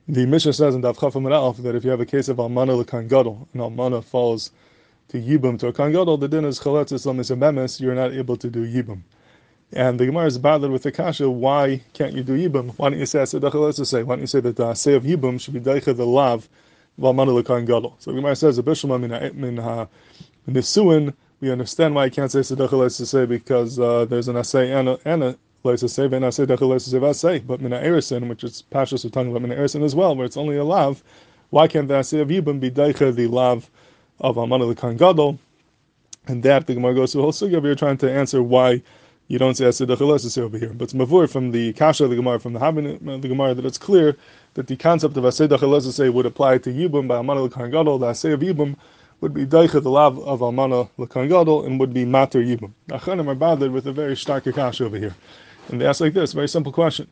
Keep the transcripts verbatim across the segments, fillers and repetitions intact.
The Mishnah says in Daf Chaf Amud Aleph that if you have a case of Almana l'kan gadol, and Almana falls to Yibum to a kan gadol, the din is chaletzes l'misabemes, you're not able to do Yibum. And the Gemara is bothered with the kasha, why can't you do Yibum? Why don't you say Asedach say? Why don't you say that the say of Yibum should be daicha the lav of Almana l'kan gadol? So the Gemara says, Abishma min ha nisuin, we understand why you can't say Asedach say because uh, there's an asay and a, and a but mina erisin, which is pashas we're talking about mina erisin as well, where it's only a lav, why can't the asay of yibum be daicha the lav of almana l'kan gadol? And that the Gemara goes to a whole sugya. You're trying to answer why you don't say asay dachal over here. But it's mavur from the kasha of the Gemara, from the Habin the Gemara, that it's clear that the concept of asay dachal would apply to yibum by almana l'kan gadol. The asay of yibum would be daicha the lav of almana l'kan gadol and would be mater yibum. Achanim are bothered with a very stark kasha over here. And they ask like this, very simple question.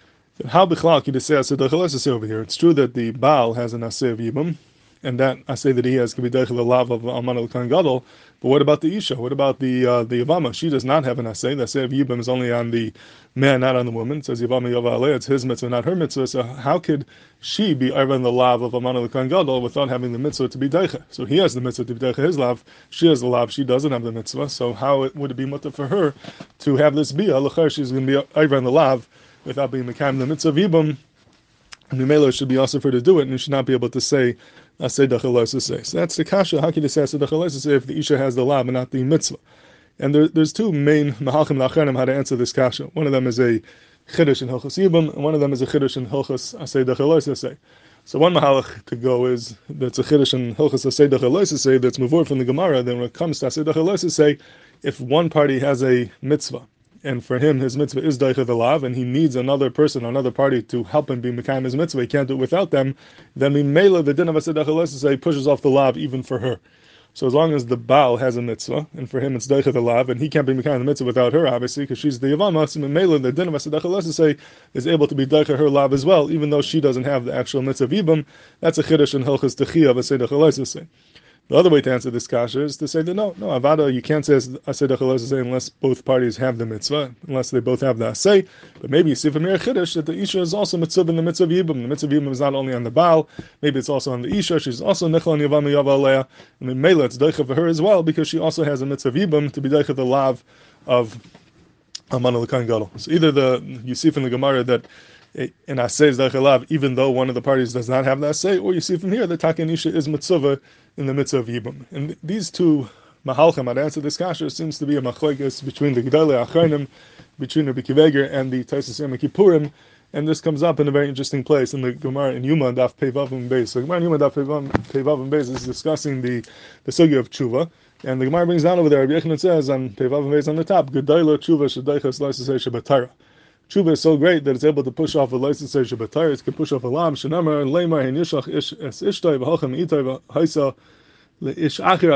How bichlal can you say asay dachal over here? It's true that the Baal has an asay of yibum, and that asay that he has can be daicha the lav of almana l'kan gadol. But what about the isha? What about the uh, the yavama? She does not have an asay. The asay of yibum is only on the man, not on the woman. It says yavama yava aleh. It's his mitzvah, not her mitzvah. So how could she be over the lav of almana l'kan gadol without having the mitzvah to be daicha? So he has the mitzvah to be daicha his lav. She has the lav. She doesn't have the mitzvah. So how it, would it be mutter for her to have this bia? L'cher she's going to be over the lav without being mekayim the mitzvah of yibum. And the mela should be also for her to do it, and you should not be able to say asay dachal say. So that's the kasha. How can you say asay dachal say if the isha has the lav and not the mitzvah? And there, there's two main mahalchim lachanim how to answer this kasha. One of them is a chiddush in hilchos yibum, and one of them is a chiddush in hilchos asay dachal say. So one mahalach to go is that's a chiddush in hilchos asay dachal say that's mavur from the Gemara. Then when it comes to asay dachal say, if one party has a mitzvah, and for him, his mitzvah is daicha the lav, and he needs another person, another party to help him be mekayim his mitzvah. He can't do it without them. Then the mela, the din of asay dachal say, pushes off the lav even for her. So as long as the Baal has a mitzvah, and for him it's daicha the lav, and he can't be mekayim the mitzvah without her, obviously, because she's the yavama. So the mela, the din of asay dachal say, is able to be daicha her lav as well, even though she doesn't have the actual mitzvah of yibum. That's a chiddush in hilchos techiyah of asay dachal say. The other way to answer this kasha is to say that no, no, avada, you can't say asay dachal say unless both parties have the mitzvah, unless they both have the asay. But maybe you see from here chiddush that the isha is also mitzvah in the mitzvah of yibum. The mitzvah of yibum is not only on the Baal, maybe it's also on the isha. She's also nechla and yavam yava aleya, and the mela it's daicha for her as well because she also has a mitzvah of yibum to be daicha the lav of almana l'kan gadol. So either the you see from the Gemara that an asay is daicha lav, even though one of the parties does not have the asay, or you see from here that taken isha is mitzvah in the mitzvah of yibum. And these two mahalchim, I'd answer this kasha, seems to be a machlekes between the Gedalei Achronim, between Rabbi Akiva Eiger and the Taisus Yom Kippurim, and this comes up in a very interesting place in the Gemara in Yuma Daf Peivav and Beis. So Gemara in Yuma Daf Peivav and Beis is discussing the the sugya of tshuva, and the Gemara brings down over there. Rabbi Yochanan says on Peivav and Beis on the top, Gedalei tshuva shadaychas leisasei shabatara. Tshuva is so great that it's able to push off a leisasei shabatara. It can push off a lam shenamar and leimar and yishach ish es ishtay v'hachem itay v'haisa. Basically,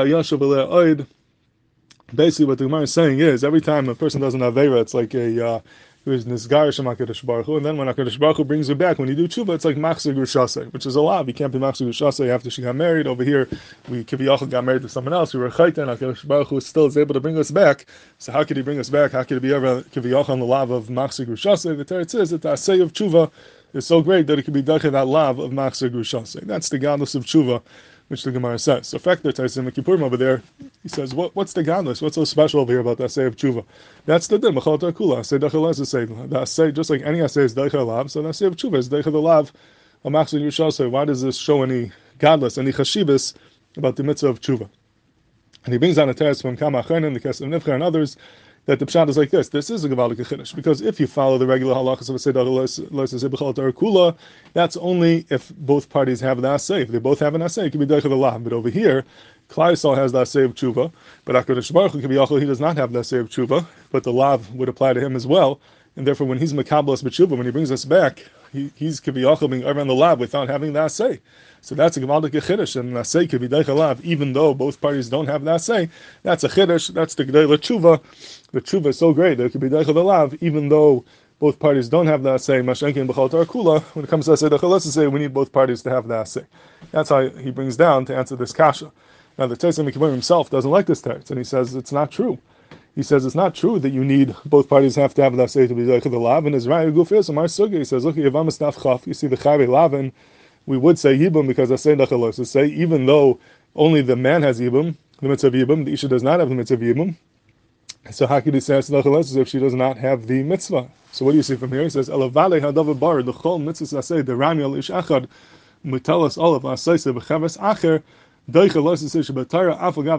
what the Gemara is saying is every time a person does an avera, it's like a uh, who's nisgar shema HaKadosh Baruch Hu, and then when HaKadosh Baruch Hu brings you back, when you do tshuva, it's like machzir gushasei, which is a lav. You can't be machzir gushasei after she got married. Over here, we kiviyachal got married to someone else. We were chaytan. HaKadosh Baruch Hu still is able to bring us back. So how could he bring us back? How could it be ever kiviyachal on the lav of machzir gushasei? The Torah says that the asay of tshuva is so great that it could be daicha that lav of machzir gushasei. That's the godless of tshuva, which the Gemara says. So, fact that Taisim Kippurim over there, he says, what, what's the godless? What's so special over here about the asay of tshuva? That's the din. Mechal Kula. Asay dachal asay. The asay, just like any asay is daicha lav, so the asay of tshuva is daicha the lav of machzir gushasei. Why does this show any godless, any chashibis about the mitzvah of tshuva? And he brings down a teretz from Kama Achronim, the Kesef Nifcher, and others, that the pshat is like this. This is a Gevaldik Chiddush, because if you follow the regular halachas of Asay Dachal Torah Kula, that's only if both parties have the asay. If they both have an asay, it can be daicha the lav. But over here, Klal Yisrael has the asay of tshuva, but HaKadosh Baruch Hu he does not have the asay of tshuva, but the lav would apply to him as well. And therefore, when he's mekablas b'tshuva, when he brings us back, he, he's kiviyachol being over on the lav without having the asay. So that's a gevaldik chiddush, and an asay could be daicha lav, even though both parties don't have the asay. That's a chiddush. That's the gedei tshuva. The tshuva is so great that it could be daicha the lav, even though both parties don't have the asay. Mashenkin b'chal Torah Kula. When it comes to asay dachal asay, we need both parties to have the asay. That's how he brings down to answer this kasha. Now the Taisim Kippurim himself doesn't like this teretz, and he says it's not true. He says it's not true that you need both parties have to have that say to be like the lav, and his right gufis and our sugya. He says, look, yavam staf chaf. You see the chayve lavin, we would say yibum because I say dachalos. To say even though only the man has yibum, the mitzvah yibum, the isha does not have the mitzvah yibum. So how could he say dachalos if she does not have the mitzvah? So what do you see from here? He says, elavale hadavar bar the chol mitzvah say the rami al ish achad mutalas olav asaisa b'chaves acher. So like this, you see from our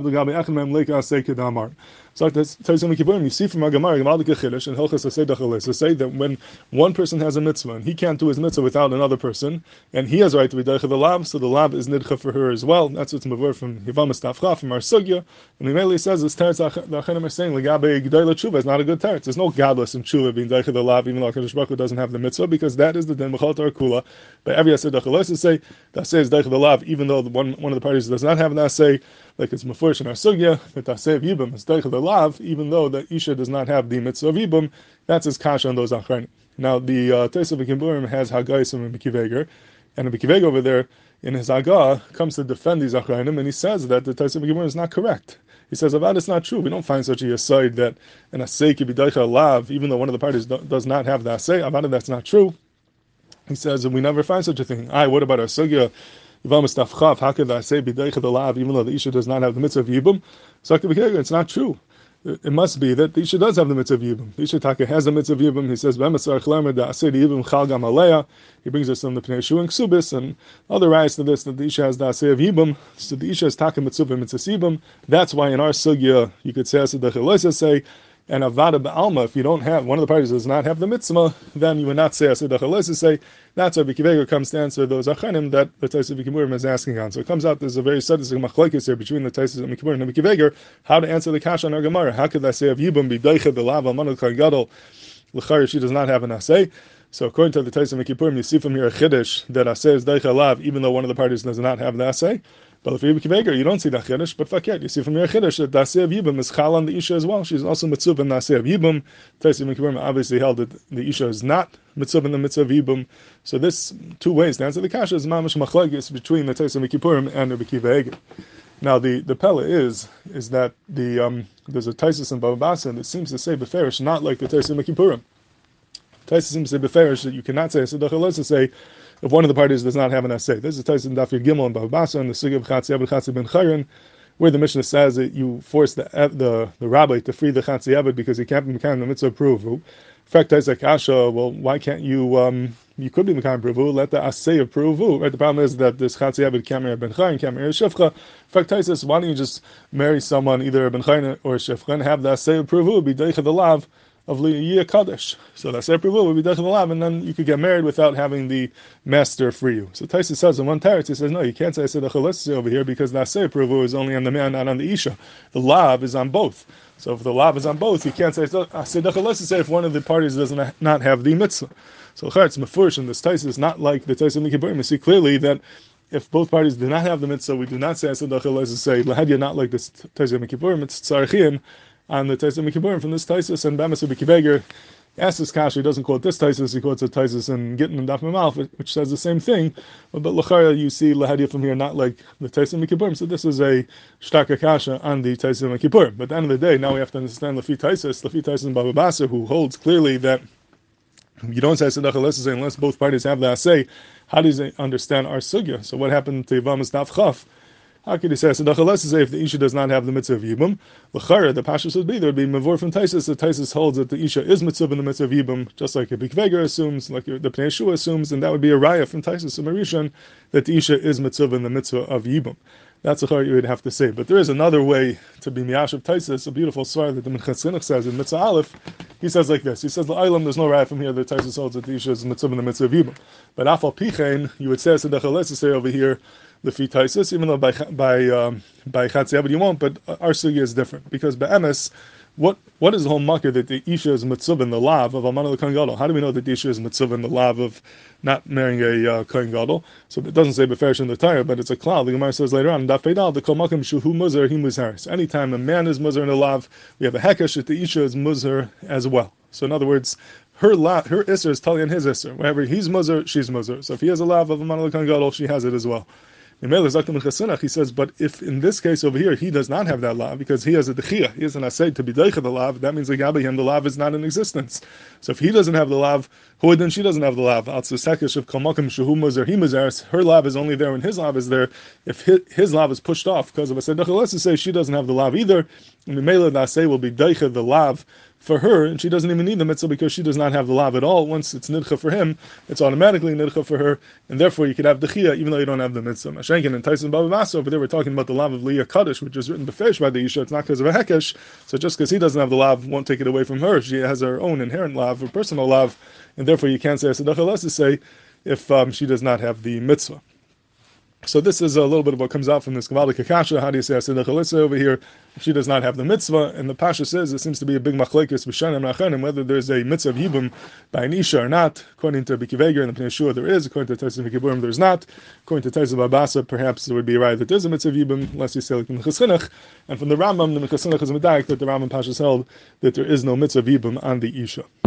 Gemara, to say that when one person has a mitzvah and he can't do his mitzvah without another person, and he has a right to be deicha the lav, so the lav is nidcha for her as well. That's what's mavur from Yivama Stafcha, from our sugya. And he mainly says this teretz the Achanim are saying legabe g'dayla tshuva is not a good teretz. There's no godless in tshuva being deicha the lav, even though Hakadosh Baruch Hu doesn't have the mitzvah, because that is the din b'chol Torah kula. But every aseh dachalos say that says deicha the lav, even though the one one of the parties does not have an assay, like it's mafurish in our sugya, that assay of yibum is deicha the lav, even though the isha does not have the mitzvah of yibum. That's his kasha on those achranim. Now the uh, Tosef Kiburim has Hagaisim and Bekiveger, and the Bekiveger over there in his Hagah comes to defend these achranim, and he says that the Tosef Kiburim is not correct. He says, Avad, it's not true. We don't find such a aside that an assay could be deicha lav, even though one of the parties do, does not have the assay. Avad, that's not true. He says, and we never find such a thing. Aye, what about our sugya? How could the assay be deicha the lav, even though the isha does not have the mitzvah of yibum? So it's not true. It must be that the isha does have the mitzvah of yibum. The isha taka has the mitzvah of yibum. He says, he brings us on the Pnei Shu and Ksubis and other rights to this, that the isha has the assay of yibum. So the isha is taka mitzvah mitzvah yibum. That's why in our sugya, you could say, asay say, and avada ba'alma, if you don't have, one of the parties does not have the mitzvah, then you would not say asay dachalesa say. That's why Bekiveger comes to answer those achanim that the Tosef Kiburim is asking on. So it comes out there's a very sadistic machlokes here between the Tosef Kiburim and Bekiveger, how to answer the kasha on our Gemara. How could I say of yibum be deicha the lav almanul kohen gadol l'chayr she does not have an asay? So according to the Tosef Kiburim, you see from here a chiddush that asay is deicha lav, even though one of the parties does not have the asay. But if you're Bekiveger, you don't see that chiddush, but fuck it, you see from your chiddush that the asay of yibum is chal on the isha as well. She's also mitzvah in the asay of yibum. Tosef Kiburim obviously held that the isha is not mitzvah in the mitzvah of yibum. So this two ways to answer the kasha is mamash machlokes between the Tosef Kiburim and the Bekiveger. Now the the pella is is that the um there's a Taisus in Bava Basra that seems to say beferish not like the Tosef Kiburim. Taisus seems to say beferish that you cannot say so to say if one of the parties does not have an assay. This is Taisus in Daf Yud Gimel and Bava Basra and the Sugya of Chatzi Abed Chatzi Ben Chayrin, where the Mishnah says that you force the the, the rabbi to free the Chatzi Abed because he can't be Mekayim the mitzvah approval. In fact, Taisus Kasha, well, why can't you? Um, you could be Mekayim approval. Let the assay approval. Right? The problem is that this Chatzi Abed can't marry Ben Chayrin, can't marry Shefcha. In fact, Taisus, why don't you just marry someone either Ben Chayrin or Shefcha and have the assay approval? Be deicha the lav of Liyah Kaddish. So that's approval would be deicha the lav, and then you could get married without having the master free you. So Taisus says in one teretz, he says, no, you can't say Sedach over here because the assay approval is only on the man, not on the isha. The lav is on both. So if the lav is on both, you can't say Sedach if one of the parties does not have the mitzvah. So it's mafurish in this Taisus, not like the Taisus of Kiburim. You see clearly that if both parties do not have the mitzvah, we do not say Sedach say Lahadya, not like this Taisus of Kiburim, it's Tzarechim. And the Tosef Kiburim from this Taisus and Bamas Bekiveger asks this kasha, he doesn't quote this Taisus, he quotes a Taisus and Gittin and Daf Memalf, which says the same thing. But, but L'chara, you see Lahadya from here, not like the Tosef Kiburim. So this is a shtaka kasha on the Tosef Kiburim. But at the end of the day, now we have to understand Lafi Taisus, Lafi Taisus and Bava Basra, who holds clearly that you don't say Sedach Alesses unless both parties have the assay. How does he understand our sugya? So what happened to Yivamas Daf Chaf? How could he say Sedach Alesses if the Isha does not have the mitzvah of Yibum? L'chara, the Pashas would be, there would be Mavor from Taisus. The Taisus holds that the Isha is mitzvah in the mitzvah of Yibum, just like a Bekiveger assumes, like the Pnei Shua assumes, and that would be a raya from Taisus and Marishan, that the Isha is mitzvah in the mitzvah of Yibum. That's a you would have to say. But there is another way to be Miyashav Taisus, a beautiful svar that the Minchas Chinuch says in Mitzvah Aleph. He says like this. He says, L'aylam, there's no raya from here that Taisus holds that the Isha is mitzvah in the mitzvah of Yibum. But Afal Pichein, you would say, Sedach Alesses say over here, Lefi Taisus, even though by by um, by Chatzi Abed you won't, but our sugya is different because by Emes, what what is the whole makkah that the isha is mitzvah in the lav of Alman Kohen Gadol? How do we know that the isha is mitzvah in the lav of not marrying a uh, Kohen Gadol? So it doesn't say beferish in the Torah, but it's a cloud. The Gemara says later on, Daf Peidal, the kol makom shuhu muzar he muzharis. Anytime a man is muzar in the lav, we have a hekesh that the isha is muzar as well. So in other words, her la, her isser is tali on his isser. Wherever he's muzar, she's muzar. So if he has a lav of Alman Kohen Gadol, she has it as well. He says, but if in this case over here he does not have that lav because he has a dechia, he has an asay to be deicha the lav, that means like him the lav is not in existence. So if he doesn't have the lav, who then she doesn't have the lav. Her lav is only there when his lav is there. If his, his lav is pushed off because of a sedacha, let's just say she doesn't have the lav either, and the mela the asay will be deicha the lav for her, and she doesn't even need the mitzvah because she does not have the lav at all. Once it's nidcha for him, it's automatically nidcha for her, and therefore you could have the chia even though you don't have the mitzvah. Mashenkin and Tyson Baba Masa over there, we're talking about the lav of Leah Kaddish, which is written befesh by the Isha. It's not because of a hekesh, so just because he doesn't have the lav won't take it away from her. She has her own inherent lav, her personal lav, and therefore you can't say a tzedakah less to say if um, she does not have the mitzvah. So this is a little bit of what comes out from this Gavaldik Akasha. How do you say Asidach Elisa over here if she does not have the mitzvah? And the Pasha says it seems to be a big machlekes b'shanim rachanim whether there's a mitzvah of yibum by an isha or not. According to Bikiveger and the Pnei Yeshua there is. According to Taisim Vikiburim there's not. According to Taisim Babasa perhaps there would be a right that there's a mitzvah of yibum unless you say like in the Cheschinnach. And from the Rambam the Cheschinnach is a medayik that the Rambam Pasha held that there is no mitzvah of yibum on the isha.